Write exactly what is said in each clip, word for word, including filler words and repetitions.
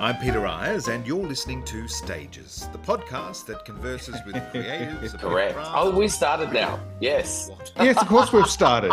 I'm Peter Ayres, and you're listening to Stages, the podcast that converses with creatives about Correct. craft. Oh, we started now. Yes. What? Yes, of course we've started.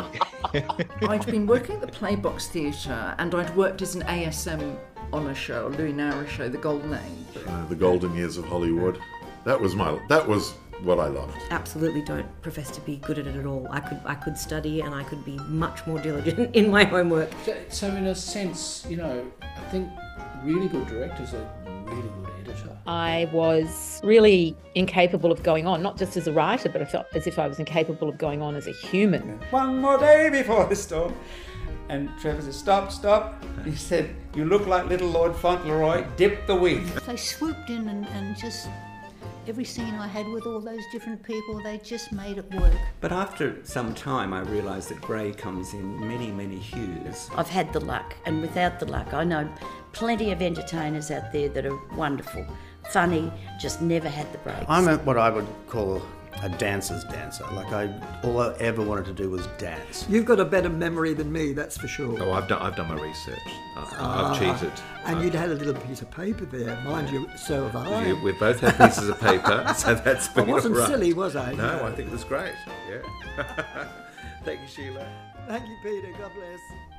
I'd been working at the Playbox Theatre and I'd worked as an A S M on a show, a Louis Nara show, The Golden Age. Uh, the golden years of Hollywood. That was my. That was what I loved. Absolutely don't profess to be good at it at all. I could I could study and I could be much more diligent in my homework. So, so in a sense, you know, I think really good directors are really good editor. I was really incapable of going on, not just as a writer, but I felt as if I was incapable of going on as a human. One more day before the storm. And Trevor said, stop, stop. He said, you look like little Lord Fauntleroy, dip the wig. They swooped in and, and just, every scene I had with all those different people, they just made it work. But after some time I realised that grey comes in many, many hues. I've had the luck, and without the luck, I know plenty of entertainers out there that are wonderful, funny, just never had the breaks. I'm a, what I would call a dancer's dancer. Like I, all I ever wanted to do was dance. You've got a better memory than me, that's for sure. Oh, I've done. I've done my research. I, Ah, I've cheated. And I've, you'd had a little piece of paper there, mind you. So have I. you, we've both had pieces of paper, so that's been I wasn't all right. silly, was I? No, I think it was great. Yeah. Thank you, Sheila. Thank you, Peter. God bless.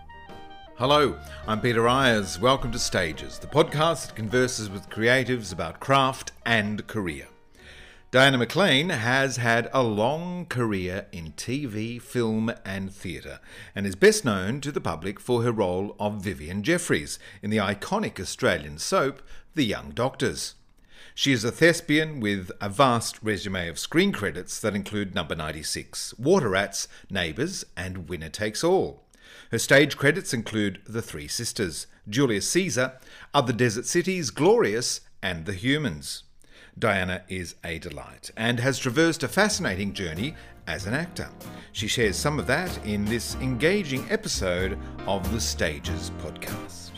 Hello, I'm Peter Ayres. Welcome to Stages, the podcast that converses with creatives about craft and career. Diana McLean has had a long career in T V, film and theatre, and is best known to the public for her role of Vivian Jeffries in the iconic Australian soap, The Young Doctors. She is a thespian with a vast resume of screen credits that include Number ninety-six, Water Rats, Neighbours and Winner Takes All. Her stage credits include The Three Sisters, Julius Caesar, Other Desert Cities, Glorious and The Humans. Diana is a delight and has traversed a fascinating journey as an actor. She shares some of that in this engaging episode of the Stages podcast.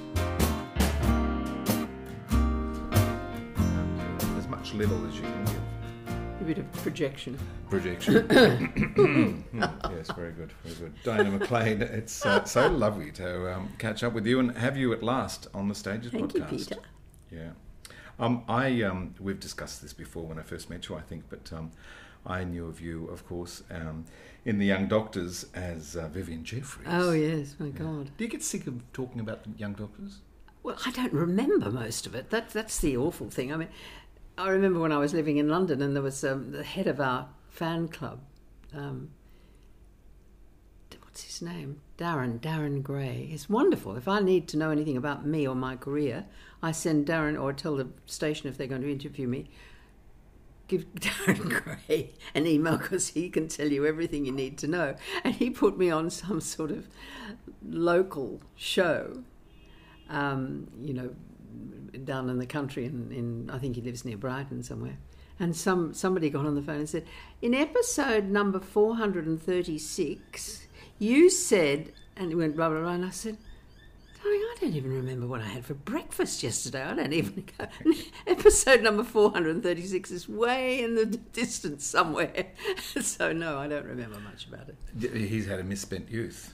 As much little as you can give. A bit of projection. Projection. Yes, very good, very good. Diana McLean, it's uh, so lovely to um, catch up with you and have you at last on the Stages Thank podcast. you, Peter. Yeah. Um, I um, we've discussed this before when I first met you, I think, but um, I knew of you, of course, um, in The Young Doctors as uh, Vivian Jeffries. Oh, yes, my God. Do you get sick of talking about The Young Doctors? Well, I don't remember most of it. That, that's the awful thing. I mean, I remember when I was living in London and there was um, the head of our fan club, um, what's his name? Darren, Darren Gray. It's wonderful. If I need to know anything about me or my career, I send Darren, or tell the station if they're going to interview me, give Darren Gray an email because he can tell you everything you need to know. And he put me on some sort of local show, um, you know, down in the country, in, in I think he lives near Brighton somewhere. And some somebody got on the phone and said, in episode number four hundred thirty-six, you said, and he went blah, blah, blah, and I said, darling, I don't even remember what I had for breakfast yesterday. I don't even go. Episode number four hundred thirty-six is way in the distance somewhere. So, no, I don't remember much about it. He's had a misspent youth.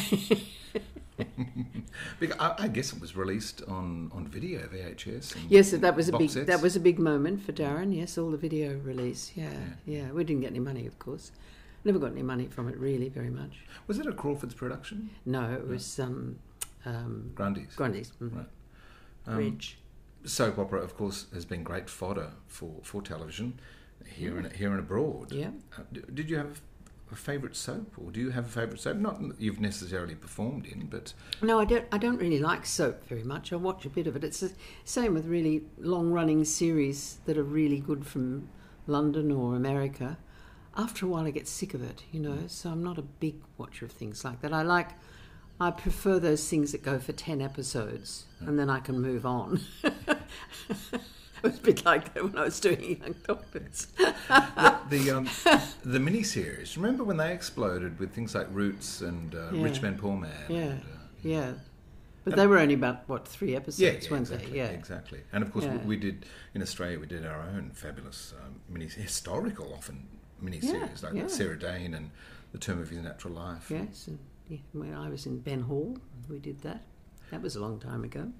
Because I, I guess it was released on, on video, V H S. And yes, that was a box big sets. that was a big moment for Darren. Yes, all the video release. Yeah, Yeah. yeah. We didn't get any money, of course. Never got any money from it, really, very much. Was it a Crawford's production? No, it was um, um, Grundy's. Grundy's. Mm-hmm. Right. Um, Ridge. Soap opera, of course, has been great fodder for, for television here Mm. and here and abroad. Yeah. Uh, d- did you have a favourite soap, or do you have a favourite soap? Not that you've necessarily performed in, but No, I don't. I don't really like soap very much. I watch a bit of it. It's the same with really long-running series that are really good from London or America. After a while, I get sick of it, you know. So I'm not a big watcher of things like that. I like, I prefer those things that go for ten episodes, and then I can move on. It was a bit like that when I was doing Young Doctors. the the, um, the miniseries. Remember when they exploded with things like Roots and uh, Yeah. Rich Man Poor Man? Yeah, and, uh, yeah. But they were only about, what, three episodes, yeah, yeah, weren't exactly, they? Yeah, exactly. And of course, Yeah. we, we did in Australia. We did our own fabulous um, mini historical, often miniseries Yeah, like yeah. Sarah Dane and The Term of His Natural Life. Yes, and yeah, when I was in Ben Hall, we did that. That was a long time ago.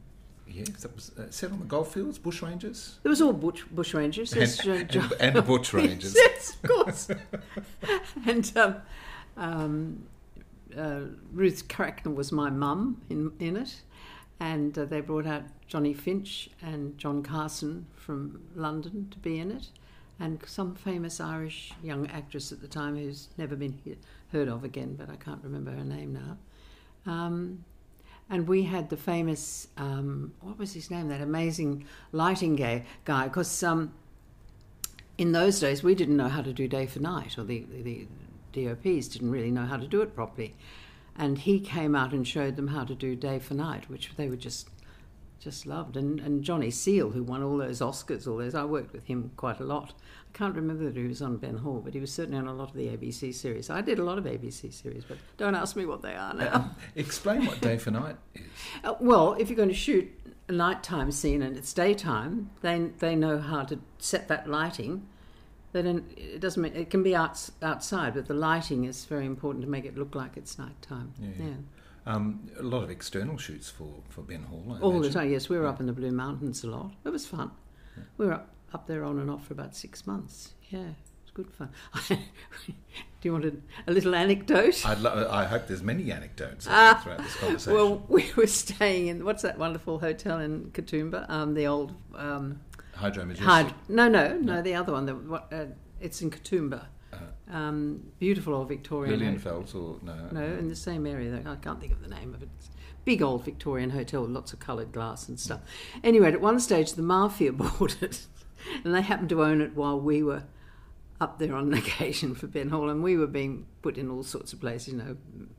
Yes, that was uh, set on the golf fields, bush rangers. There was all bush, bush rangers. Yes, And, uh, and, and bush rangers. Yes, of course. and um, um, uh, Ruth Cracknell was my mum in, in it. And uh, they brought out Johnny Finch and John Carson from London to be in it. And some famous Irish young actress at the time who's never been he- heard of again, but I can't remember her name now. Um, and we had the famous, um, what was his name, that amazing lighting gay guy, because um, in those days we didn't know how to do day for night, or the, the D O Ps didn't really know how to do it properly. And he came out and showed them how to do day for night, which they were just just loved. And, and Johnny Seal, who won all those Oscars, all those, I worked with him quite a lot. I can't remember that he was on Ben Hur, but he was certainly on a lot of the A B C series. I did a lot of A B C series, but don't ask me what they are now. Um, explain what day for night is. Uh, well, if you're going to shoot a nighttime scene and it's daytime, they they know how to set that lighting. They don't, it doesn't mean, it can be outs, outside, but the lighting is very important to make it look like it's nighttime. Yeah. yeah. Um, a lot of external shoots for, for Ben Hur. I All the imagine. time, yes. We were up in the Blue Mountains a lot. It was fun. Yeah. We were up, up there on and off for about six months. Yeah, it was good fun. Do you want a, a little anecdote? I'd lo- I hope there's many anecdotes Ah, throughout this conversation. Well, we were staying in, what's that wonderful hotel in Katoomba? Um, the old... Um, Hydro Majestic. Hyd- no, no, no, no, the other one. The, what, uh, it's in Katoomba. Uh, um, beautiful old Victorian... Lilienfeld or... No, No, in the same area. Though. I can't think of the name of it. It's a big old Victorian hotel with lots of coloured glass and stuff. Anyway, at one stage the mafia bought it, and they happened to own it while we were up there on an occasion for Ben Hur, and we were being put in all sorts of places, you know,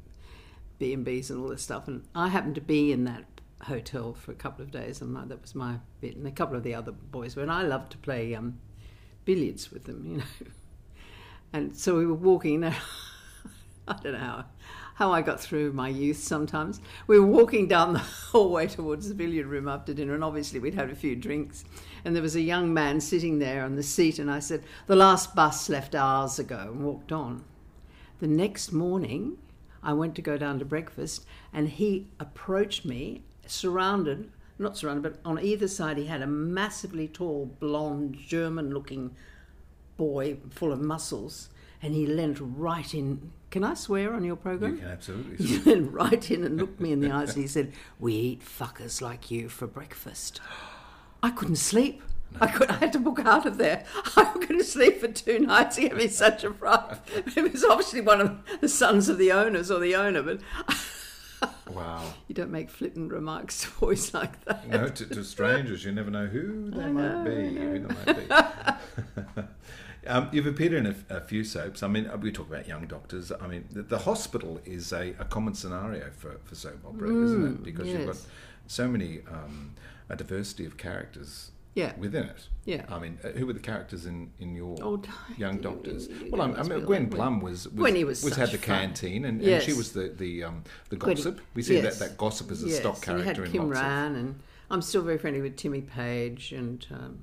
B and B's and all this stuff. And I happened to be in that hotel for a couple of days, and my, that was my bit. And a couple of the other boys were, and I loved to play um, billiards with them, you know. And so we were walking there. I don't know how, how I got through my youth sometimes. We were walking down the hallway towards the billiard room after dinner, and obviously we'd had a few drinks. And there was a young man sitting there on the seat, and I said, "The last bus left hours ago," and walked on. The next morning, I went to go down to breakfast, and he approached me, surrounded, not surrounded, but on either side he had a massively tall, blonde, German-looking boy full of muscles, and he leant right in. Can I swear on your program? You can absolutely He swear. leant right in and looked me in the eyes, and he said, "We eat fuckers like you for breakfast." I couldn't sleep. No. I could. I had to book out of there. I couldn't sleep for two nights. He gave me such a fright. It was obviously one of the sons of the owners or the owner, but wow, you don't make flippant remarks to boys like that. No, to, to strangers, you never know who they I might know, be. I know. Who they might be. um, you've appeared in a, a few soaps. I mean, we talk about young doctors. I mean, the, the hospital is a, a common scenario for, for soap opera, Mm, isn't it? Because you've got yes. so many um, a diversity of characters. Yeah. Within it. Yeah. I mean, uh, who were the characters in, in your Oh, young doctors? you Well, I, must I mean, be Gwen like Blum was was, Gwenny was was such had the fun. canteen, and, Yes. and she was the the um, the Gwenny- gossip. We see yes. that, that gossip as a yes. stock and character you in had Kim lots of. Ran, and I'm still very friendly with Timmy Page and um,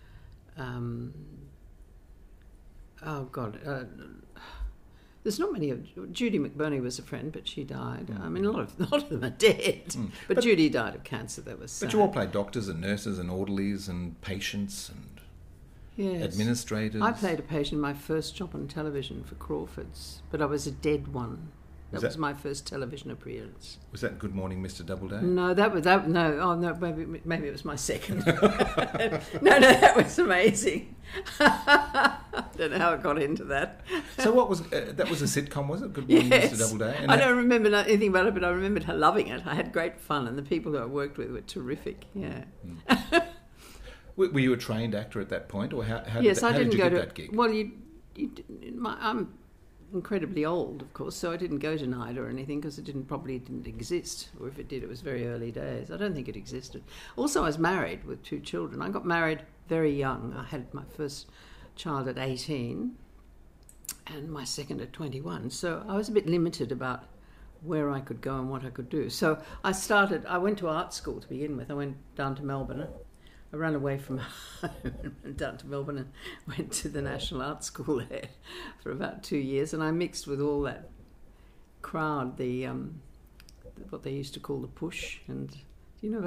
um, oh god, uh, there's not many of Judy McBurney was a friend, but she died. Mm. I mean, a lot of a lot of them are dead, Mm. but, But- Judy died of cancer. That was sad. But you all played doctors and nurses and orderlies and patients and Yes. administrators. I played a patient in my first job on television for Crawford's, but I was a dead one. That Was was, that- my first television appearance. Was that Good Morning, Mister Doubleday? No, that was that. No, oh no, maybe maybe it was my second. no, no, that was amazing. I don't know how I got into that. So what was uh, that? Was a sitcom, was it? Good Morning, Yes. Mister Doubleday. I that- don't remember no- anything about it, but I remembered her loving it. I had great fun, and the people who I worked with were terrific. Yeah. Were were you a trained actor at that point, or how, how yes, did, that, I how didn't did you go get to. that gig? Well, you, you didn't- my, I'm incredibly old, of course, so I didn't go to NIDA or anything because it didn't probably didn't exist, or if it did, it was very early days. I don't think it existed. Also, I was married with two children. I got married very young. I had my first child at eighteen, and my second at twenty-one. So I was a bit limited about where I could go and what I could do. So I started. I went to art school to begin with. I went down to Melbourne. I ran away from home and went down to Melbourne and went to the National Art School there for about two years. And I mixed with all that crowd, the um, what they used to call the push. And do you know about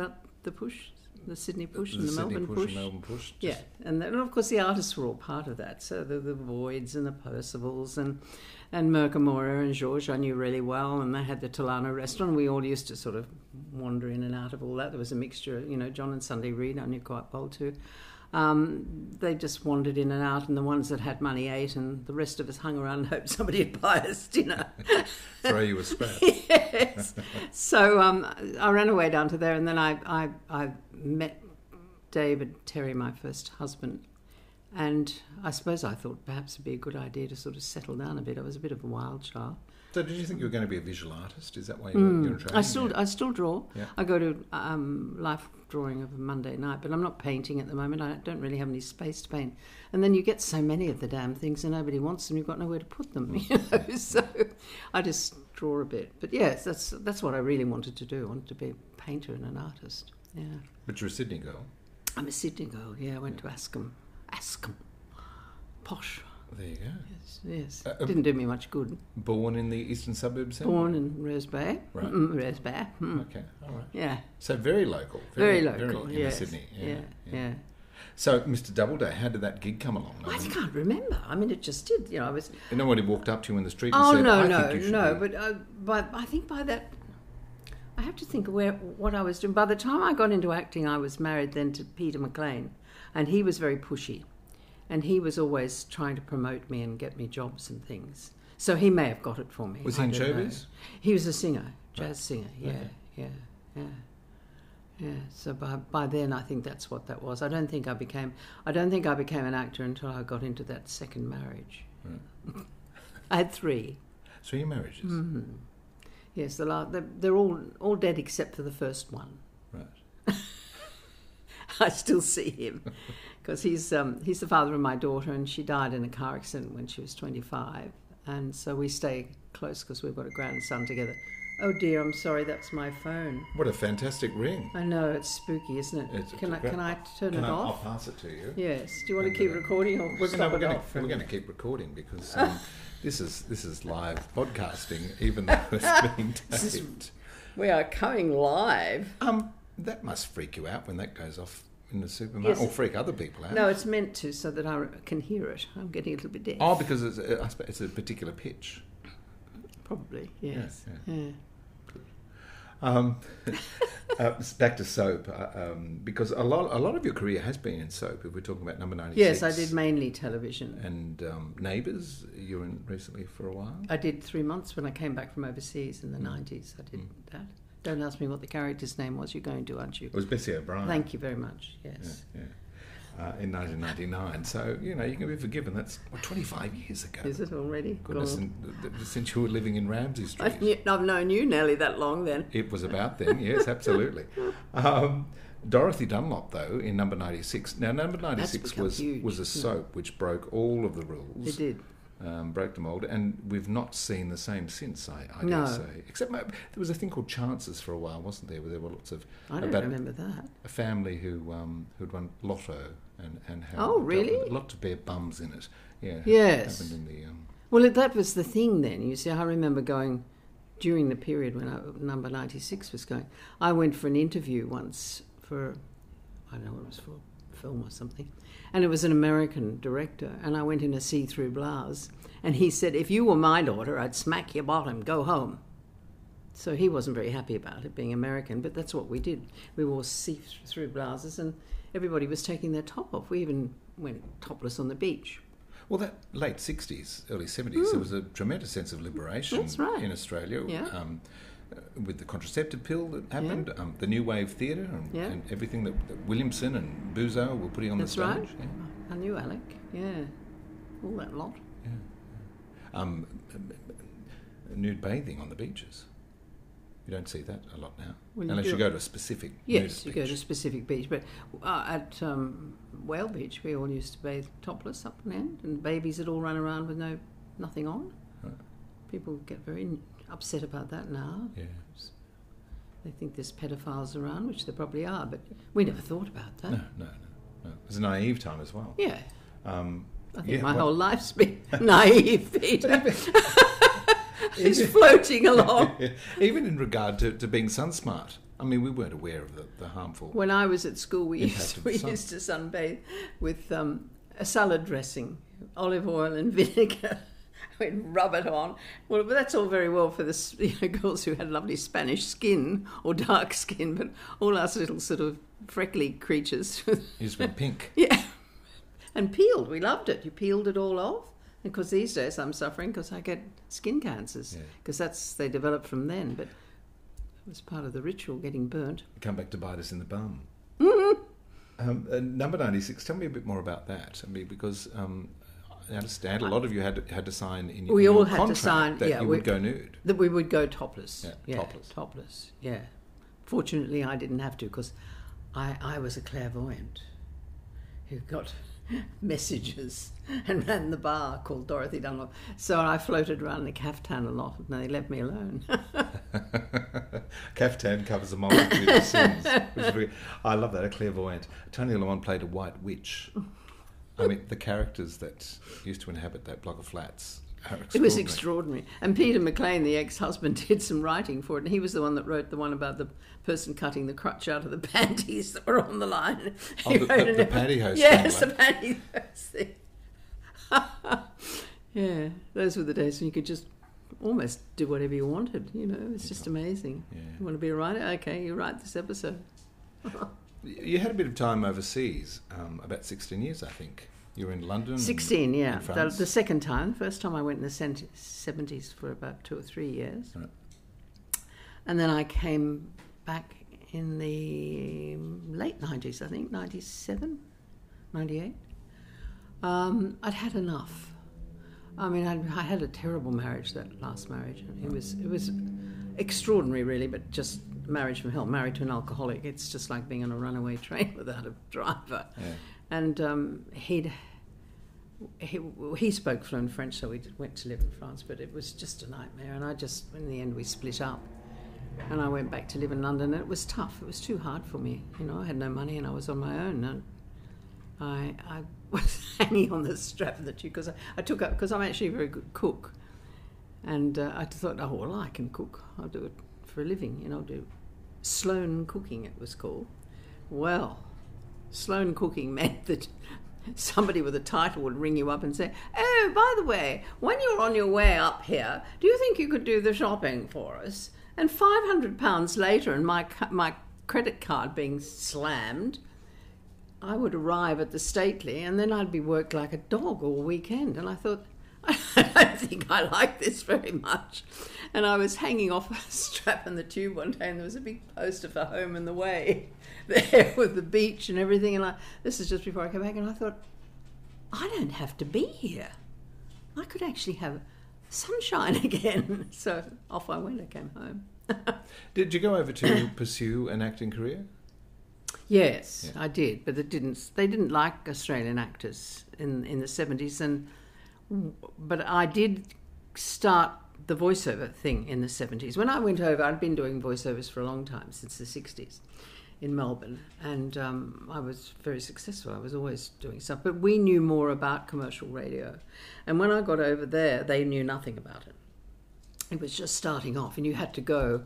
the push, the Sydney push the and the Sydney Melbourne push, push. and Melbourne push. Yeah, and, then, and of course the artists were all part of that. So the, the Voids and the Percivals and and Mercamora and George I knew really well, and they had the Tolano restaurant. We all used to sort of wander in and out of all that. There was a mixture, you know, John and Sunday Reid I knew quite well too. Um, they just wandered in and out, and the ones that had money ate, and the rest of us hung around and hoped somebody would buy us dinner. Throw you a scrap. Yes. So um, I ran away down to there, and then I, I, I met David Terry, my first husband, and I suppose I thought perhaps it'd be a good idea to sort of settle down a bit. I was a bit of a wild child. So did you think you were going to be a visual artist? Is that why you Mm. were, you were training? I still, yeah. I still draw. Yeah. I go to um, life drawing of a Monday night, but I'm not painting at the moment. I don't really have any space to paint. And then you get so many of the damn things, and nobody wants them. You've got nowhere to put them. You know? So I just draw a bit. But yes, that's that's what I really wanted to do. I wanted to be a painter and an artist. Yeah. But you're a Sydney girl. I'm a Sydney girl. Yeah, I went to Ascom. Ascom. Posh. There you go. Yes, yes. Uh, Didn't do me much good. Born in the eastern suburbs? then? Born in Rose Bay. Right. Mm, Rose Bay. Mm. Okay, all right. Yeah. So very local. Very, local, very yes. inner Sydney. Yeah, yeah. So, Mister Doubleday, how did that gig come along? I can't remember. I mean, it just did. You know, I was. Nobody walked up to you in the street and Oh said, no, I no, think you should no. be- But uh, by, I think by that, I have to think of where what I was doing. By the time I got into acting, I was married then to Peter McLean, and he was very pushy, and he was always trying to promote me and get me jobs and things. So he may have got it for me. Was he I in don't know. showbiz? He was a singer, jazz singer. Yeah, Okay. yeah, yeah. Yeah, so by by then I think that's what that was. I don't think I became I don't think I became an actor until I got into that second marriage. Right. I had three. Three marriages? Mm-hmm. Yes, the la- they're, they're all all dead except for the first one. Right. I still see him because he's um, he's the father of my daughter, and she died in a car accident when she was twenty-five, and so we stay close because we've got a grandson together. Oh dear, I'm sorry, that's my phone. What a fantastic ring. I know, it's spooky, isn't it? It's- can I it's a can I great- turn Can it I- off? I'll pass it to you. Yes. Do you want And, to keep uh, recording or We're stop gonna, we're it gonna, off? we're going to keep recording because um, this is this is live podcasting, even though it's being This is- taped. We are coming live. Um, that must freak you out when that goes off in the supermarket, Yes. or freak other people out. No, it's meant to so that I can hear it. I'm getting a little bit deaf. Oh, because it's a, I suppose it's a particular pitch. Probably, yes. Yeah, Yeah. Um, uh, back to soap, uh, um, because a lot, a lot of your career has been in soap. If we're talking about Number ninety-six, Yes, I did mainly television. and um, Neighbours. You were in recently for a while. I did three months when I came back from overseas in the Mm. nineties. I did that. Don't ask me what the character's name was. You're going to, aren't you? It was Bessie O'Brien. Thank you very much. Yes. Yeah, yeah. Uh, in nineteen ninety-nine. So, you know, you can be forgiven. That's what, twenty-five years ago. Is it already? Goodness, God. and th- th- since you were living in Ramsay Street. I knew, I've known you nearly that long then. It was about then, yes, absolutely. Um, Dorothy Dunlop, though, in Number ninety-six. Now, Number ninety-six become was huge. was a soap which broke all of the rules. It did. Um, broke the mould, and we've not seen the same since, I, I No. dare say. Except ma- there was a thing called Chances for a while, wasn't there? Where there were lots of... I don't about remember that. A family who um, who'd won Lotto and, and had... Oh, really? Lots of bare bums in it. Yeah. Yes. Happened in the... Um, Well, it, that was the thing then. You see, I remember going during the period when I, Number ninety-six was going. I went for an interview once for, I don't know what it was for, film or something, and it was an American director, and I went in a see-through blouse, and he said, if you were my daughter, I'd smack your bottom, go home. So he wasn't very happy about it being American, but that's what we did. We wore see-through blouses, and everybody was taking their top off. We even went topless on the beach. Well, that late sixties, early seventies, there was a tremendous sense of liberation That's right. in Australia. Yeah. Um, uh, with the contraceptive pill that happened, um, the new wave theatre, and, Yeah. and everything that, that Williamson and Buzo were putting on That's the stage. right. I knew Alec. Yeah. All that lot. Yeah. yeah. Um, nude bathing on the beaches. You don't see that a lot now, Well, you unless do- you go to a specific Yes, nudist you beach. go to a specific beach. But uh, at um, Whale Beach, we all used to bathe topless up and end, and babies would all run around with no nothing on. Right. People get very upset about that now. Yes. They think there's pedophiles around, which there probably are, but we never thought about that. No, no, no, no. It was a naive time as well. Yeah. Um, I think yeah, my well- whole life's been naive, Peter. It's floating along. Even in regard to, to being sun smart. I mean, we weren't aware of the, the harmful. When I was at school, we impact used, of the we sun. used to sunbathe with um, a salad dressing, olive oil and vinegar. We'd rub it on. Well, but that's all very well for the s- you know, girls who had lovely Spanish skin or dark skin, but all us little sort of freckly creatures. You just went pink. Yeah. And peeled. We loved it. You peeled it all off. Because these days I'm suffering because I get skin cancers. Because that's they developed from then. But it was part of the ritual, getting burnt. Come back to bite us in the bum. Mm-hmm. Um, uh, number ninety-six, tell me a bit more about that. I mean, because um, I understand a lot of you had to, had to sign in your, We in all your had to contract sign. that yeah, you we, would go nude. That we would go topless. Yeah, Yeah, topless. Topless, yeah. Fortunately, I didn't have to because I, I was a clairvoyant who got messages and ran the bar called Dorothy Dunlop. So I floated around in a caftan a lot and they left me alone. Caftan covers a multitude of sins. Which is very, I love that, a clairvoyant. Tony Lamont played a white witch. I mean, the characters that used to inhabit that block of flats are extraordinary. It was extraordinary. And Peter McLean, the ex-husband, did some writing for it, and he was the one that wrote the one about the person cutting the crutch out of the panties that were on the line. Oh, He the- wrote the- an- the pantyhose Yes, thing, the pantyhose thing. Yeah, those were the days when you could just almost do whatever you wanted, you know. It's just amazing. You want to be a writer? Okay, you write this episode. You had a bit of time overseas, um, about sixteen years, I think. You were in London. sixteen, and yeah. in The, France. the second time. The first time I went in the cent- seventies for about two or three years. Right. And then I came back in the late nineties, I think, ninety-seven, ninety-eight. Um, I'd had enough. I mean, I'd, I had a terrible marriage, that last marriage. It was, it was extraordinary, really, but just marriage from hell. Married to an alcoholic. It's just like being on a runaway train without a driver. Yeah. And um, he'd he, he spoke fluent French, so we went to live in France, but it was just a nightmare. And I just, in the end, we split up. And I went back to live in London, and it was tough. It was too hard for me. You know, I had no money, and I was on my own. And I, I was hanging on the strap of the tube because I, I took up, because I'm actually a very good cook. And uh, I thought, oh, well, I can cook. I'll do it for a living. You know, I'll do Sloan cooking, it was called. Well, Sloan cooking meant that somebody with a title would ring you up and say, oh, by the way, when you're on your way up here, do you think you could do the shopping for us? And five hundred pounds later, and my my credit card being slammed, I would arrive at the Stately, and then I'd be worked like a dog all weekend. And I thought, I don't think I like this very much. And I was hanging off a strap in the tube one day, and there was a big poster for Home and the Way there with the beach and everything. And I, this is just before I came back, and I thought, I don't have to be here. I could actually have sunshine again. So off I went. I came home. Did you go over to pursue an acting career? Yes, Yeah. I did, but it didn't. They didn't like Australian actors in in the seventies, and but I did start the voiceover thing in the seventies. When I went over, I'd been doing voiceovers for a long time, since the sixties, in Melbourne, and um, I was very successful. I was always doing stuff, but we knew more about commercial radio, and when I got over there, they knew nothing about it. It was just starting off, and you had to go.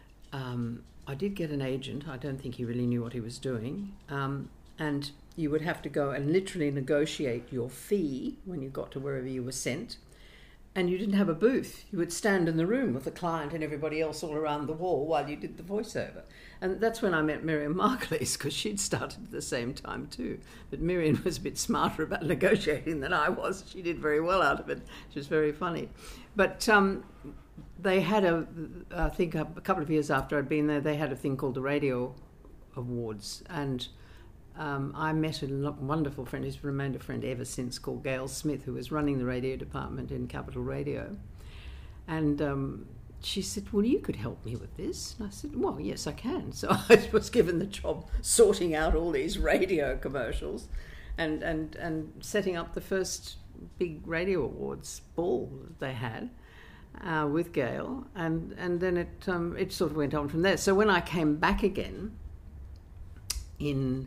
Um, I did get an agent. I don't think he really knew what he was doing. Um, and you would have to go and literally negotiate your fee when you got to wherever you were sent. And you didn't have a booth. You would stand in the room with the client and everybody else all around the wall while you did the voiceover. And that's when I met Miriam Margolyes, because she'd started at the same time too. But Miriam was a bit smarter about negotiating than I was. She did very well out of it. She was very funny. But um, they had a, I think a, a couple of years after I'd been there, they had a thing called the Radio Awards. And um, I met a lo- wonderful friend who's remained a friend ever since, called Gail Smith, who was running the radio department in Capital Radio. And um, she said, well, you could help me with this. And I said, well, yes, I can. So I was given the job sorting out all these radio commercials and, and, and setting up the first big Radio Awards ball that they had. Uh, with Gail, and, and then it um, it sort of went on from there. So when I came back again in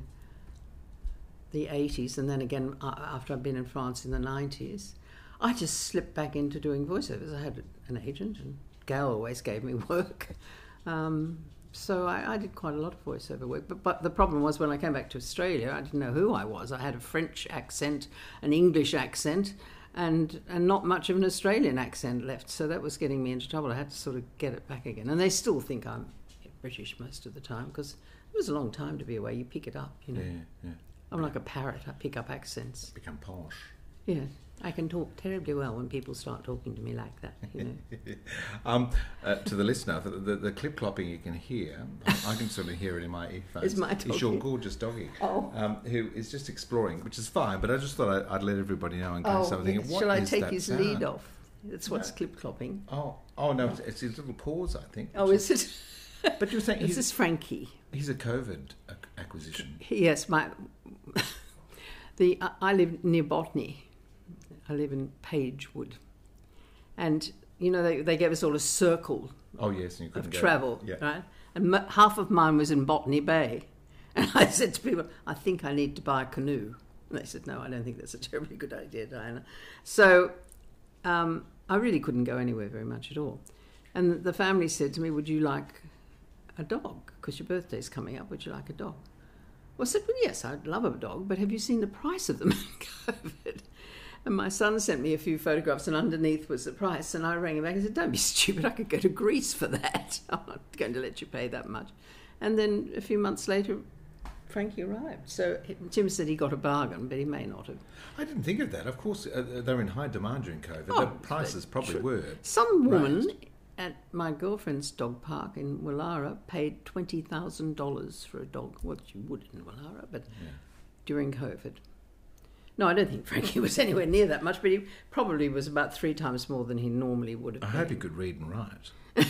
the eighties, and then again uh, after I'd been in France in the nineties, I just slipped back into doing voiceovers. I had an agent, and Gail always gave me work. Um, so I, I did quite a lot of voiceover work. But, but the problem was when I came back to Australia, I didn't know who I was. I had a French accent, an English accent, and and not much of an Australian accent left. So that was getting me into trouble. I had to sort of get it back again. And they still think I'm British most of the time because it was a long time to be away. You pick it up, you know. Yeah, yeah. I'm like a parrot. I pick up accents. Become posh. Yeah. I can talk terribly well when people start talking to me like that, you know. um, uh, to the listener, the, the, the clip-clopping you can hear, I, I can sort of hear it in my earphones. Is my doggy? It's your gorgeous doggy, oh. um, who is just exploring, which is fine, but I just thought I'd, I'd let everybody know in case oh, I'm thinking, what shall I is take that his sound? lead off? That's what's No. clip-clopping. Oh, oh no, it's, it's his little paws, I think. Oh, is it? But you're saying this he's, is Frankie. He's a COVID ac- acquisition. Yes, my the I, I live near Botany. I live in Pagewood, and you know they they gave us all a circle. Oh yes, and you couldn't of go. travel, Yeah. right? And m- half of mine was in Botany Bay, and I said to people, "I think I need to buy a canoe." And they said, "No, I don't think that's a terribly good idea, Diana." So um, I really couldn't go anywhere very much at all. And the family said to me, "Would you like a dog? Because your birthday's coming up. Would you like a dog?" Well, I said, "Well, yes, I'd love a dog, but have you seen the price of them in COVID?" And my son sent me a few photographs, and underneath was the price. And I rang him back and said, "Don't be stupid. I could go to Greece for that. I'm not going to let you pay that much." And then a few months later, Frankie arrived. So Tim said he got a bargain, but he may not have. I didn't think of that. Of course, uh, they were in high demand during COVID. Oh, the prices probably true. were. Some woman raised. at my girlfriend's dog park in Willara paid twenty thousand dollars for a dog. Well, you would in Willara, but yeah. during COVID. No, I don't think Frankie was anywhere near that much, but he probably was about three times more than he normally would have I been. hope he could read and write.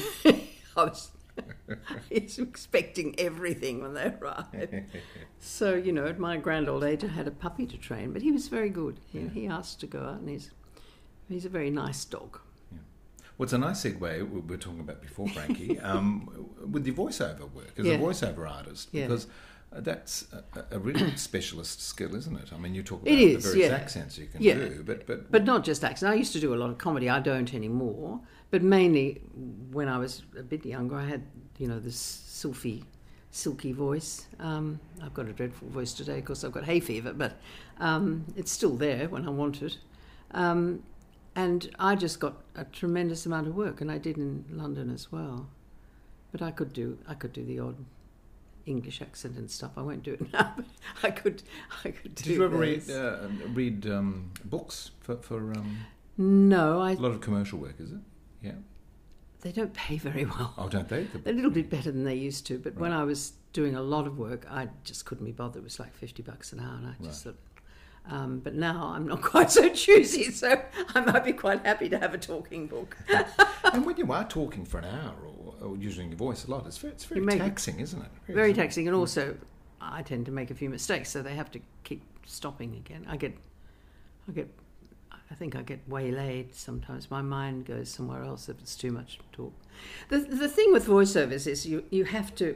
I was he's expecting everything when they arrived. So, you know, at my grand old age, I had a puppy to train, but he was very good. He, Yeah. he asked to go out, and he's he's a very nice dog. Well, it's a nice segue we were talking about before, Frankie, um, with your voiceover work as Yeah. a voiceover artist, Yeah. because uh, that's a, a really specialist skill, isn't it? I mean, you talk about It is, the various yeah. accents you can Yeah. do, but, but But not just accents. I used to do a lot of comedy. I don't anymore. But mainly when I was a bit younger, I had, you know, this silky, silky voice. Um, I've got a dreadful voice today because I've got hay fever, but um, it's still there when I want it. Um, and I just got a tremendous amount of work, and I did in London as well. But I could do, I could do the odd English accent and stuff. I won't do it now, but I could, I could do. Did you ever those. read uh, read um, books for, for um, No, I. a lot of commercial work, is it? Yeah. They don't pay very well. Oh, don't they? A little bit better than they used to, but Right. when I was doing a lot of work, I just couldn't be bothered. It was like fifty bucks an hour, and I just Right. thought. Um, but now I'm not quite so choosy, so I might be quite happy to have a talking book. And when you are talking for an hour or, or using your voice a lot, it's very, it's very You make- taxing, isn't it? Very isn't it? taxing, and also I tend to make a few mistakes, so they have to keep stopping again. I get, I get, I think I get waylaid sometimes. My mind goes somewhere else if it's too much talk. The the thing with voiceovers is you you have to.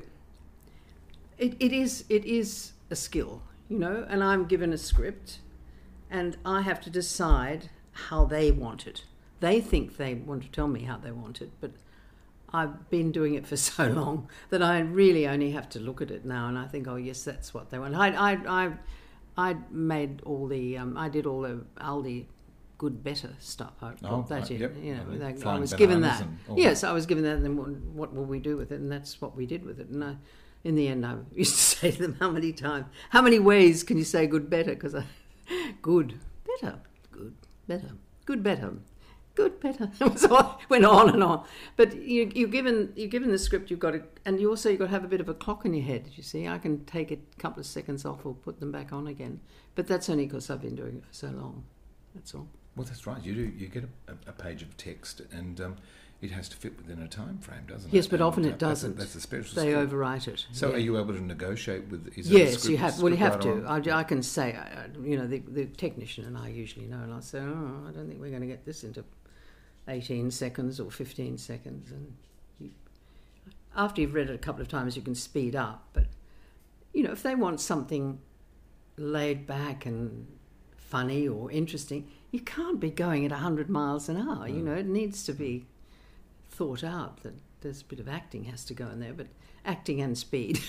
It it is it is a skill, you know, and I'm given a script, and I have to decide how they want it. They think they want to tell me how they want it, but I've been doing it for so long that I really only have to look at it now, and I think, oh yes, that's what they want. I I I, I made all the um, I did all the Aldi good better stuff. I Oh, brought that right, in. yep. You know, Yeah, that- I flying was given bananas that. and all Yes, I was given that. And then what, what will we do with it? And that's what we did with it. And I, in the end, I used to say to them, "How many times? How many ways can you say good better?" Because I, good better, good better, good better. Good, better. So I went on and on. But you, you're given you're given the script. You've got to, and you also you've got to have a bit of a clock in your head. You see, I can take a couple of seconds off or put them back on again. But that's only because I've been doing it for so long. That's all. Well, that's right. You do. You get a, a page of text, and um, it has to fit within a time frame, doesn't it? Yes, but And often uh, it doesn't. That's a, that's a special. They skill. overwrite it. So, yeah. are you able to negotiate with? Is there a Yes, script, you have. Well, you have scriptwriter to. on? I, I can say, uh, you know, the, the technician and I usually know, and I'll say, "Oh, I don't think we're going to get this into eighteen seconds or fifteen seconds." And you, after you've read it a couple of times, you can speed up. But you know, if they want something laid back and funny or interesting, you can't be going at one hundred miles an hour. You know, it needs to be thought out that there's a bit of acting has to go in there, but acting and speed.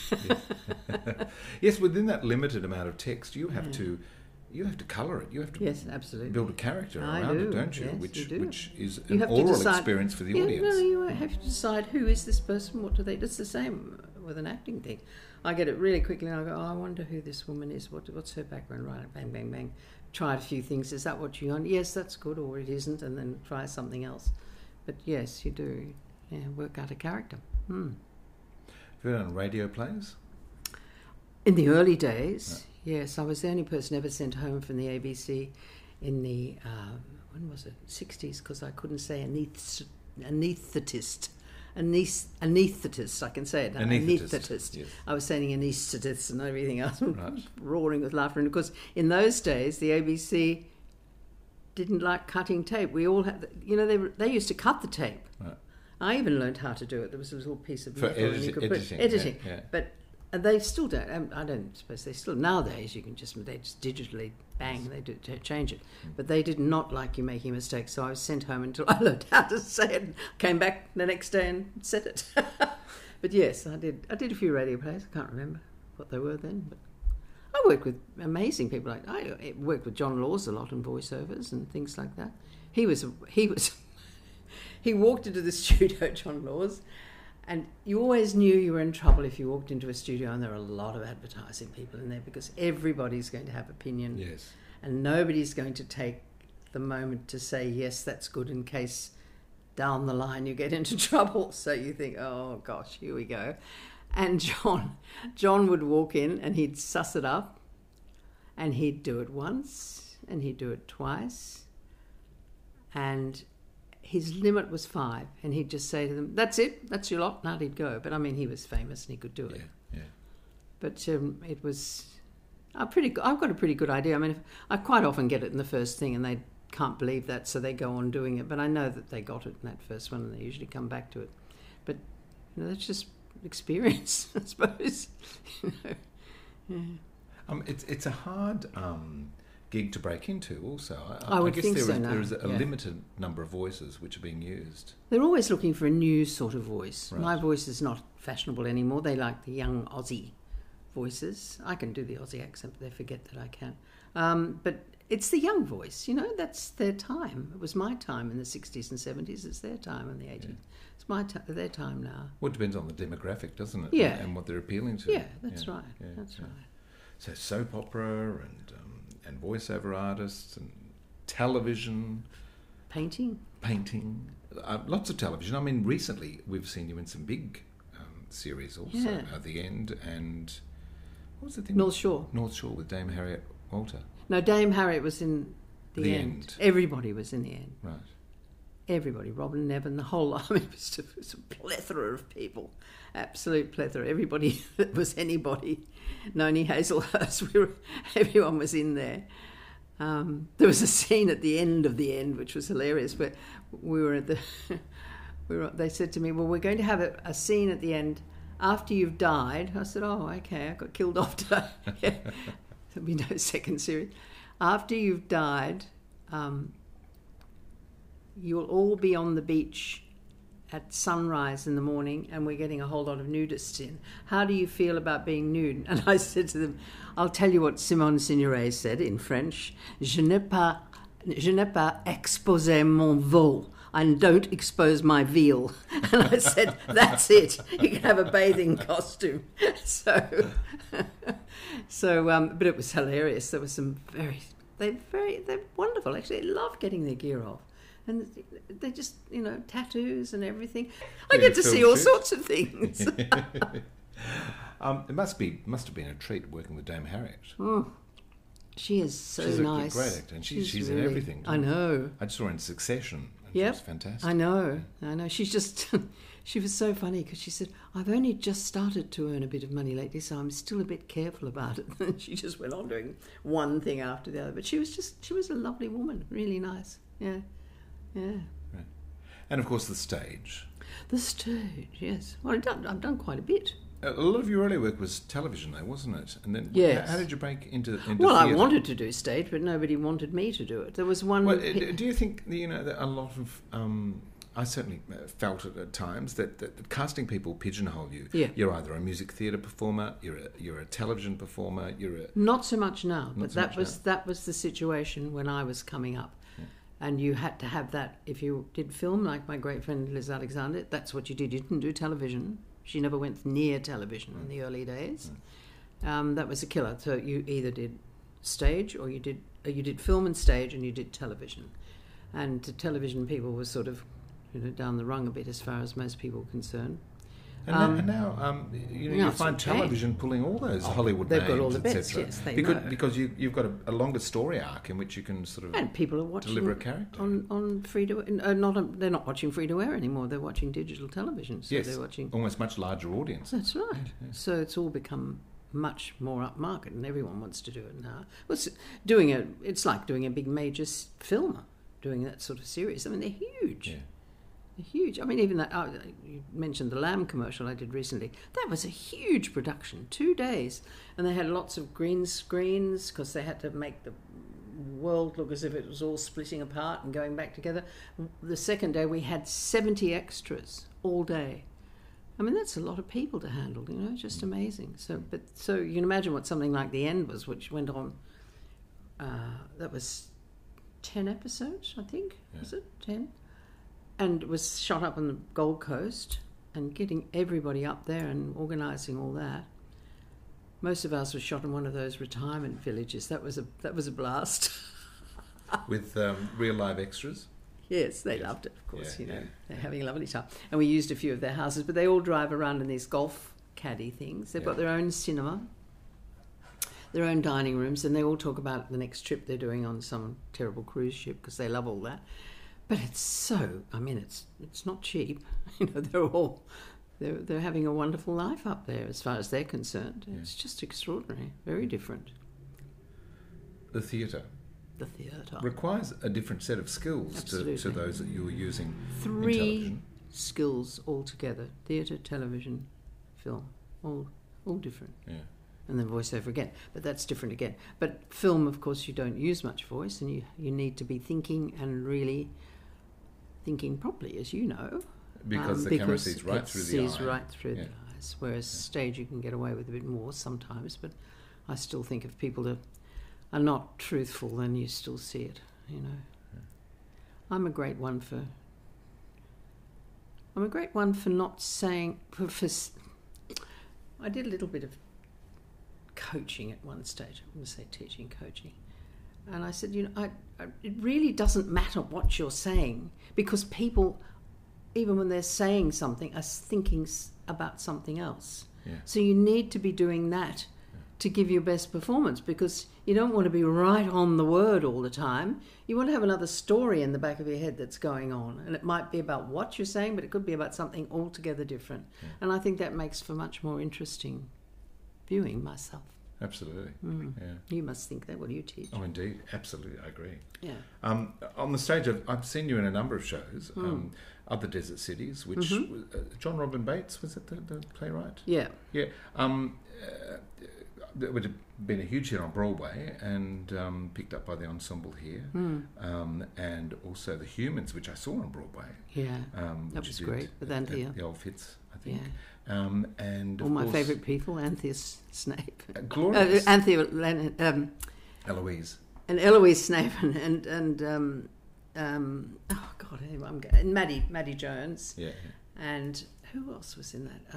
Yes, within that limited amount of text, you have Yeah. to you have to colour it. You have to Yes, absolutely. build a character I around do. it, don't you? Yes, which you do. which is You an have to oral decide- experience for the yeah, audience. No, you have to decide who is this person, what do they... It's the same with an acting thing. I get it really quickly and I go, oh, I wonder who this woman is. What, what's her background? Right, bang, bang, bang. Try a few things. Is that what you want? Yes, that's good, or it isn't, and then try something else. But yes, you do. Yeah, work out a character. Hmm. Have you done radio plays? In the early days, yes, I was the only person ever sent home from the A B C in the, um, when was it, sixties, because I couldn't say anaesthetist. Anaesthetist. Anest- anaesthetist, I can say it now. Anaesthetist, Anaesthetist. yes. I was saying anaesthetist and everything else, Right. roaring with laughter. And of course, in those days, the A B C didn't like cutting tape. We all had, you know, they were, they used to cut the tape. Right. I even learned how to do it. There was a little piece of For metal and edit- you could put- editing, editing. yeah, yeah. But and they still don't. um, I don't suppose they still nowadays. You can just they just digitally bang they do to change it. But they did not like you making mistakes. So I was sent home until I learned how to say it. Came back the next day and said it. But yes, I did. I did a few radio plays. I can't remember what they were then. But I worked with amazing people. Like I worked with John Laws a lot in voiceovers and things like that. He was he was he walked into the studio, John Laws, and you always knew you were in trouble if you walked into a studio and there were a lot of advertising people in there because everybody's going to have opinion. Yes. And nobody's going to take the moment to say, yes, that's good, in case down the line you get into trouble. So you think, oh, gosh, here we go. And John, John would walk in and he'd suss it up and he'd do it once and he'd do it twice. And his limit was five, and he'd just say to them, that's it, that's your lot, and out he'd go. But I mean, he was famous and he could do it. Yeah, yeah. But um, it was a pretty. I've got a pretty good idea. I mean, if, I quite often get it in the first thing, and they can't believe that, so they go on doing it. But I know that they got it in that first one, and they usually come back to it. But you know, that's just experience, I suppose. You know, yeah. Um, it's it's a hard um, gig to break into. Also, I, I would I guess think there so is, now, there is a yeah. limited number of voices which are being used. They're always looking for a new sort of voice. Right. My voice is not fashionable anymore. They like the young Aussie voices. I can do the Aussie accent, but they forget that I can. Um, but it's the young voice, you know, that's their time. It was my time in the sixties and seventies. It's their time in the eighties. Yeah. It's my t- their time now. Well, it depends on the demographic, doesn't it? Yeah. And, and what they're appealing to. Yeah, that's yeah. right. Yeah. That's yeah. right. So soap opera and um, and voiceover artists and television. Painting. Painting. Uh, lots of television. I mean, recently we've seen you in some big um, series also. Yeah. At The End and... What was the thing? North Shore. North Shore with Dame Harriet Walter. No, Dame Harriet was in the, The end. End. Everybody was in the end. Right. Everybody. Robin Nevin, the whole... I mean, it was a, it was a plethora of people. Absolute plethora. Everybody that was anybody. Noni Hazelhurst. We were, everyone was in there. Um, there was a scene at the end of the end, which was hilarious, where we were at the... we were, they said to me, well, we're going to have a, a scene at the end after you've died. I said, oh, okay, I got killed off today. Yeah. There'll be no second series. After you've died, um, you'll all be on the beach at sunrise in the morning, and we're getting a whole lot of nudists in. How do you feel about being nude? And I said to them, I'll tell you what Simone Signoret said in French. Je n'ai pas, je n'ai pas exposé mon veau. And don't expose my veal. And I said, that's it. You can have a bathing costume. So, so, um, but it was hilarious. There were some very, they very, they're wonderful. Actually, they love getting their gear off. And they just, you know, tattoos and everything. I Yeah, get to film see all shoot. sorts of things. um, it must be must have been a treat working with Dame Harriet. Oh, she is so she's nice. a great actor, and she's, she's, really, in everything. I know. I just saw her in Succession. And Yep. she was fantastic. I know. I know. She's just, she was so funny because she said, I've only just started to earn a bit of money lately, so I'm still a bit careful about it. And she just went on doing one thing after the other. But she was just, she was a lovely woman, really nice. Yeah. Yeah. Right. And of course the stage. The stage, yes. Well, I've done, I've done quite a bit. A lot of your early work was television, though, wasn't it? And then, Yes. how, how did you break into into Well, I theatre? wanted to do stage, but nobody wanted me to do it. There was one... Well, pe- uh, do you think you know that a lot of um, I certainly felt it at times that, that, that casting people pigeonhole you. Yeah. You're either a music theatre performer, you're a you're a television performer, you're a Not so much now, Not but so that much was now. that was the situation when I was coming up. Yeah. And you had to have that if you did film, like my great friend Liz Alexander, that's what you did. You didn't do television. She never went near television in the early days. Um, that was a killer. So you either did stage or you did uh, you did film and stage and you did television. And the television people were sort of, you know, down the rung a bit as far as most people were concerned. And Um, now, and now um, you know, now you it's find okay. television pulling all those Oh, Hollywood they've names, got all the et bits, cetera. yes, they because know. because you you've got a, a longer story arc in which you can sort of And people are watching deliver a character. on on free to uh, not on, they're not watching free to air anymore. They're watching digital television. So yes, they're watching. almost much larger audience. That's right. So it's all become much more upmarket, and everyone wants to do it now. Well, it's doing a, it's like doing a big major s- film, doing that sort of series. I mean, they're huge. Yeah. They're huge. I mean, even that, oh, you mentioned the Lamb commercial I did recently. That was a huge production, two days. And they had lots of green screens because they had to make the world look as if it was all splitting apart and going back together. The second day we had seventy extras all day. I mean, that's a lot of people to handle, you know, just amazing. So, but so you can imagine what something like The End was, which went on, uh, that was ten episodes, I think, Yeah. was it? ten? And it was shot up on the Gold Coast, and getting everybody up there and organising all that. Most of ours was shot in one of those retirement villages. That was a that was a blast. With um, real live extras. Yes, they loved it, of course, Yeah, you know. yeah. They're having a lovely time. And we used a few of their houses, but they all drive around in these golf caddy things. They've got Yeah. their own cinema, their own dining rooms, and they all talk about the next trip they're doing on some terrible cruise ship because they love all that. But it's so, I mean, it's it's not cheap. You know, they're all, they're, they're having a wonderful life up there as far as they're concerned. Yeah. It's just extraordinary, very different. The theatre The theatre. requires a different set of skills to, to Absolutely. those that you were using in Three television. skills altogether: theatre, television, film, all all different. Yeah. And then voiceover again, but that's different again. But film, of course, you don't use much voice, and you you need to be thinking and really thinking properly, as you know, Because the camera sees right it through the sees eye. right through Yeah. the eyes. Whereas stage, you can get away with a bit more sometimes. But I still think if people are, are not truthful, then you still see it. You know, I'm a great one for. I'm a great one for not saying. For, for s- I did a little bit of coaching at one stage. I'm going to say teaching, coaching. And I said, you know, I, I, it really doesn't matter what you're saying, because people, even when they're saying something, are thinking s- about something else. Yeah. So you need to be doing that to give your best performance, because you don't want to be right on the word all the time. You want to have another story in the back of your head that's going on. And it might be about what you're saying, but it could be about something altogether different. Yeah. And I think that makes for much more interesting viewing myself. Absolutely. Mm. Yeah. You must think that. What do you teach? Oh, indeed. Absolutely. I agree. Yeah. Um, on the stage, I've, I've seen you in a number of shows. Mm. Um, Other Desert Cities, which Mhm. was, uh, John Robin Bates, was it the, the playwright? Yeah. Yeah. Um, uh, that would have been a huge hit on Broadway and um, picked up by the ensemble here. Mm. Um, and also The Humans, which I saw on Broadway. Yeah, Um, that which was you did great, with at- at Anthea. The Old Fitz, I think. Um, and All of my course, favourite people, Anthea Snape. Uh, glorious. Uh, Anthea, Len- um, Eloise. and Eloise Snape, and, and, and um, um, oh God, anyway, I'm going, and Maddie, Maddie Jones. Yeah. And who else was in that?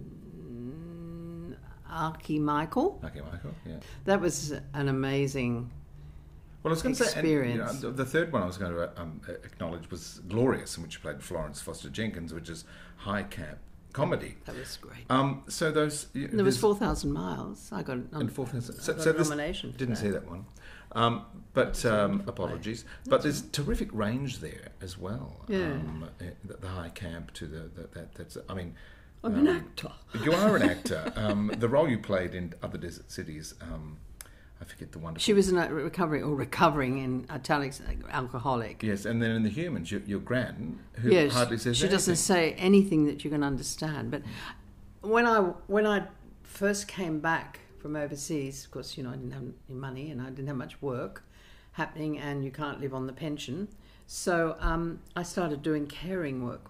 Um, Archie Michael. Okay, Michael, yeah. That was an amazing Well, I was going to say, and, you know, experience. the- the third one I was going to um, acknowledge was Glorious, in which you played Florence Foster Jenkins, which is high camp comedy. That was great. Um, so those There was there's- four thousand miles. I got, and um, four thousand. I So, got so a this- nomination. for Didn't that. see that one, um, but um, apologies. But there's terrific range there as well. Yeah. Um, uh, the, the high camp to the, the that that's. I mean. I'm an um, actor. You are an actor. Um, the role you played in Other Desert Cities. Um, I forget the wonderful. She was in a recovering or recovering in italics, alcoholic. Yes, and then in The Humans, your, your gran, who Yes, hardly says she anything. doesn't say anything that you can understand. But when I when I first came back from overseas, of course, you know, I didn't have any money and I didn't have much work happening, and you can't live on the pension. So um, I started doing caring work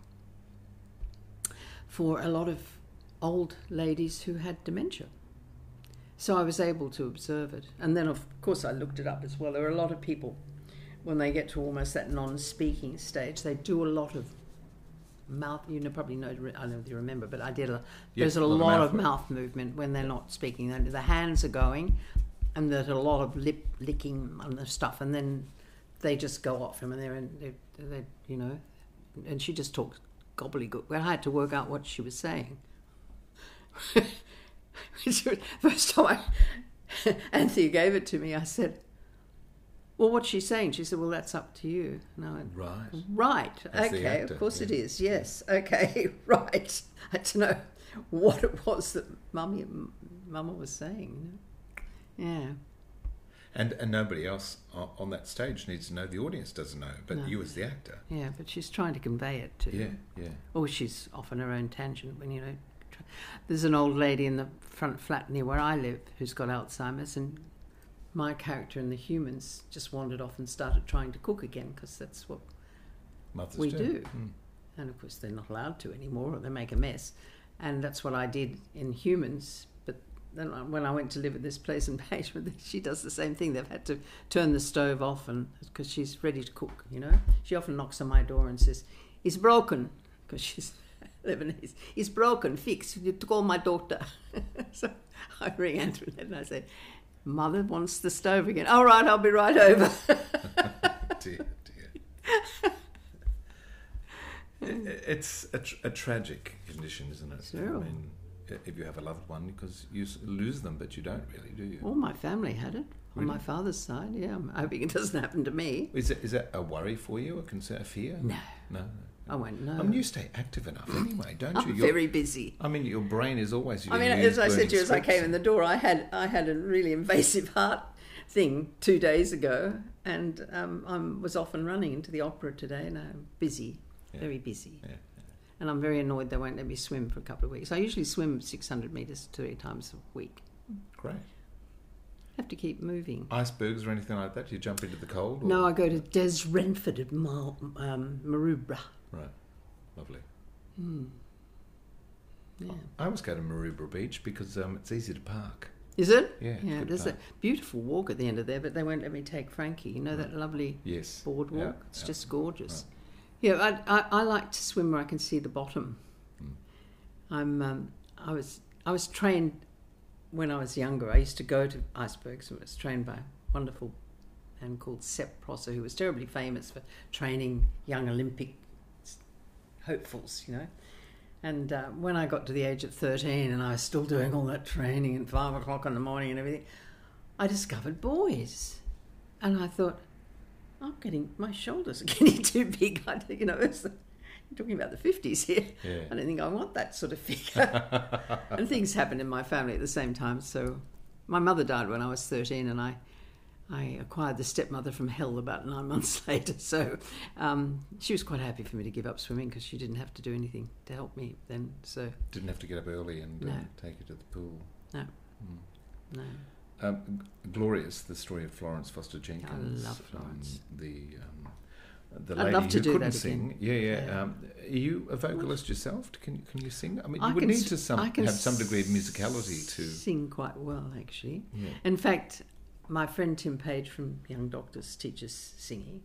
for a lot of old ladies who had dementia. So I was able to observe it. And then, of course, I looked it up as well. There are a lot of people, when they get to almost that non-speaking stage, they do a lot of mouth, you know, probably know, I don't know if you remember, but I did a, Yes, there's a a lot lot of of mouth mouth movement when they're not speaking. The the hands are going, and there's a lot of lip licking and the stuff, and then they just go off him, and they're, in, they, they, you know, and she just talks gobbledygook. Well, I had to work out what she was saying. First time I, Anthea gave it to me, I said, well, what's she saying? She said, well, that's up to you. And I went, Right. Right. As the Okay, actor, of course yeah. it is. Yes. Okay, right. I had to know what it was that Mummy, Mama was saying. Yeah. And and nobody else o- on that stage needs to know. The audience doesn't know, but No. you as the actor. Yeah, but she's trying to convey it to Yeah, yeah. Or she's off on her own tangent when, you know. tr- There's an old lady in the front flat near where I live who's got Alzheimer's, and my character in The Humans just wandered off and started trying to cook again, because that's what Mothers we do. do. Mm. And of course they're not allowed to anymore, or they make a mess. And that's what I did in Humans. But then I- when I went to live at this place in Pagement, she does the same thing. They've had to turn the stove off, and because she's ready to cook, you know. She often knocks on my door and says, "It's broken," because she's Lebanese. "It's broken, fix. You have to call my daughter." So I ring Antoinette and I say, "Mother wants the stove again." "All right, I'll be right over." Dear, dear. It's a, tr- a tragic condition, isn't it? Sure. I mean, if you have a loved one, because you s- lose them, but you don't really, do you? All my family had it on Really? my father's side. Yeah, I'm hoping it doesn't happen to me. Is it is that a worry for you, a concern, a fear? No. No. I won't know. I mean, you stay active enough anyway, don't I'm you? You're- very busy. I mean, your brain is always. I mean, being as used I said learning to you as I scripts. came in the door, I had I had a really invasive heart thing two days ago, and um, I was off and running into the opera today, and I'm busy, Yeah. very busy. Yeah. And I'm very annoyed they won't let me swim for a couple of weeks. I usually swim six hundred metres three times a week. Great. Have to keep moving. Icebergs or anything like that? You jump into the cold? Or? No, I go to Des Renford at Mar- um, Maroubra. Right. Lovely. Mm. Yeah. I always go to Maroubra Beach because um, it's easy to park. Is it? Yeah, it's Yeah. good There's park. a beautiful walk at the end of there, but they won't let me take Frankie. You know that lovely Yes. boardwalk? Yeah, It's yeah. just gorgeous. Yeah, I, I I like to swim where I can see the bottom. Mm. I'm um, I was I was trained when I was younger. I used to go to icebergs and was trained by a wonderful man called Sepp Prosser, who was terribly famous for training young Olympic hopefuls, you know. And uh, when I got to the age of thirteen and I was still doing all that training at five o'clock in the morning and everything, I discovered buoys. And I thought, I'm getting, my shoulders are getting too big. I, you know, it's, I'm talking about the fifties here. Yeah. I don't think I want that sort of figure. And things happened in my family at the same time. So my mother died when I was thirteen, and I I acquired the stepmother from hell about nine months later. So um, she was quite happy for me to give up swimming because she didn't have to do anything to help me then. So Didn't have to get up early and uh, No. take you to the pool. no, Mm. no. Um, g- glorious, the story of Florence Foster Jenkins. love Florence. Um, the um, the I'd lady love to who do couldn't that again. sing. Yeah, yeah. Yeah. Um, are you a vocalist yourself? Can can you sing? I mean, you I would can need s- to some, I can have some degree of musicality to. sing quite well, actually. Yeah. In fact, my friend Tim Page from Young Doctors teaches singing,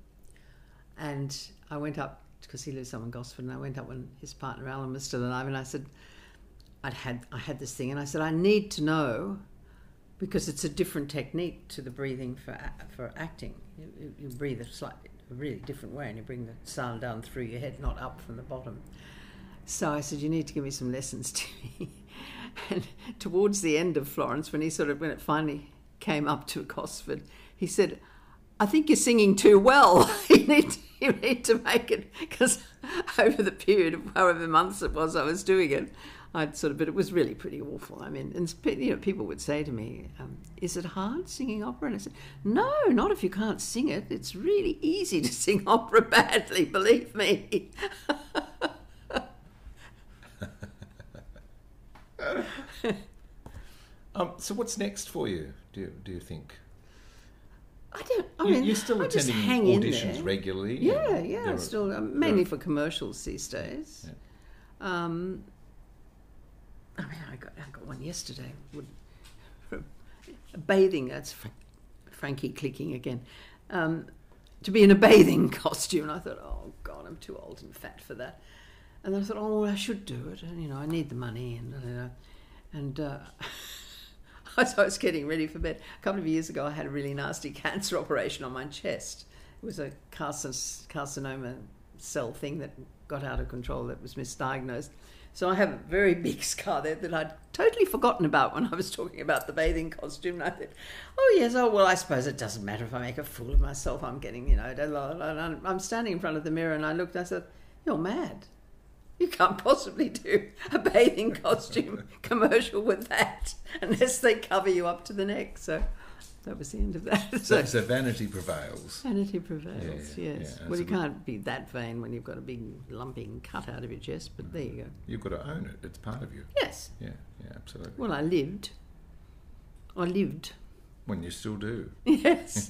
and I went up because he lives up in Gosford, and I went up when his partner Alan was still alive, and I said, I'd had I had this thing, and I said, I need to know, because it's a different technique to the breathing for a- for acting. You, you, you breathe a slightly a really different way, and you bring the sound down through your head, not up from the bottom. So I said, you need to give me some lessons, Timmy. And towards the end of Florence, when he sort of, when it finally came up to Gosford, he said, I think you're singing too well. you, need to, you need to make it, because over the period of however months it was I was doing it, I'd sort of, but it was really pretty awful. I mean, and you know, people would say to me, um, is it hard singing opera? And I said, no, not if you can't sing it. It's really easy to sing opera badly, believe me. Um, so what's next for you? Do you, do you think? I don't. I You- mean, you're still I just attending hang in auditions there. regularly? Yeah, and yeah. there are- Still, um, there mainly are- for commercials these days. Um, I mean, I got I got one yesterday. Would, bathing. That's Fra- Frankie clicking again. Um, to be in a bathing costume, and I thought, oh God, I'm too old and fat for that. And then I thought, oh, well, I should do it, and you know, I need the money, and you know, and. Uh, As I was getting ready for bed, a couple of years ago, I had a really nasty cancer operation on my chest. It was a carcin- carcinoma cell thing that got out of control, that was misdiagnosed. So I have a very big scar there that I'd totally forgotten about when I was talking about the bathing costume. And I thought, oh yes, oh well, I suppose it doesn't matter if I make a fool of myself. I'm getting, you know, and I'm standing in front of the mirror, and I looked, I said, you're mad. You can't possibly do a bathing costume commercial with that unless they cover you up to the neck. So that was the end of that. So, so vanity prevails. Vanity prevails, Yeah, yes. yeah, well, you that's a can't be that vain when you've got a big lumping cut out of your chest, but there you go. You've got to own it. It's part of you. Yes. Yeah, yeah, absolutely. Well, I lived. I lived. When you still do. Yes.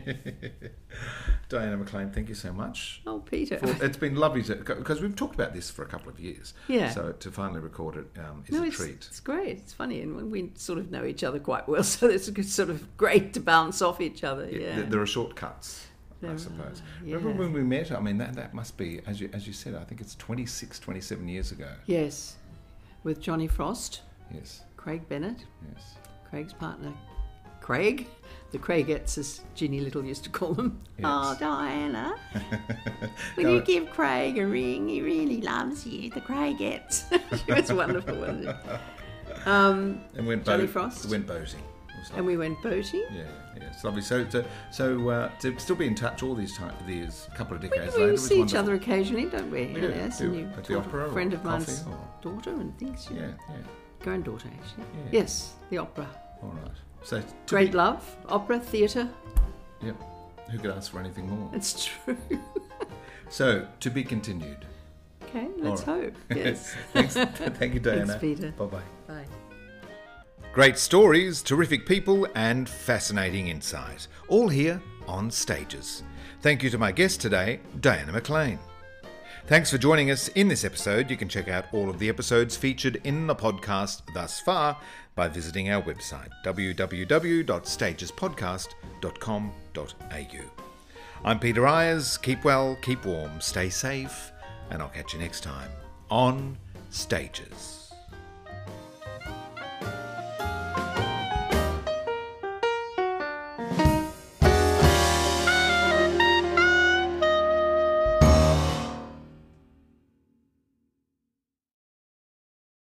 Diana McLean, thank you so much. Oh, Peter. For, it's been lovely to, because we've talked about this for a couple of years. Yeah. So to finally record it um, is no, a it's, treat. It's great. It's funny, and we sort of know each other quite well, so it's good- sort of great to bounce off each other. Yeah. There, there are shortcuts, There I are, suppose. yeah. Remember when we met? I mean, that, that must be, as you, as you said, I think it's twenty-six, twenty-seven years ago. Yes, with Johnny Frost. Yes. Craig Bennett. Yes. Craig's partner, Craig. The Craigettes, as Ginny Little used to call them. Yes. Oh, Diana, will Go you on. give Craig a ring? He really loves you, the Craigettes. She was wonderful, wasn't she? Um, And went Johnny boat, Frost. went boating. It was And we went boating. Yeah, yeah, it's lovely. So, to, so uh, to still be in touch all these time, these couple of decades We later was see each wonderful. other occasionally, don't we? We do, Yes, do and we? you At the taught opera a or friend of mine's coffee or- daughter and things. Yeah, yeah. Granddaughter, actually. Yeah. Yes, the opera. All right. So to Great be- love, opera, theatre. Yep. Who could ask for anything more? It's true. So to be continued. Okay, All let's right. hope. Yes. Thanks. Thank you, Diana. Thanks, Peter. Bye-bye. Bye. Great stories, terrific people, and fascinating insight. All here on Stages. Thank you to my guest today, Diana McLean. Thanks for joining us in this episode. You can check out all of the episodes featured in the podcast thus far by visiting our website, w w w dot stages podcast dot com dot a u. I'm Peter Ayers. Keep well, keep warm, stay safe, and I'll catch you next time on Stages.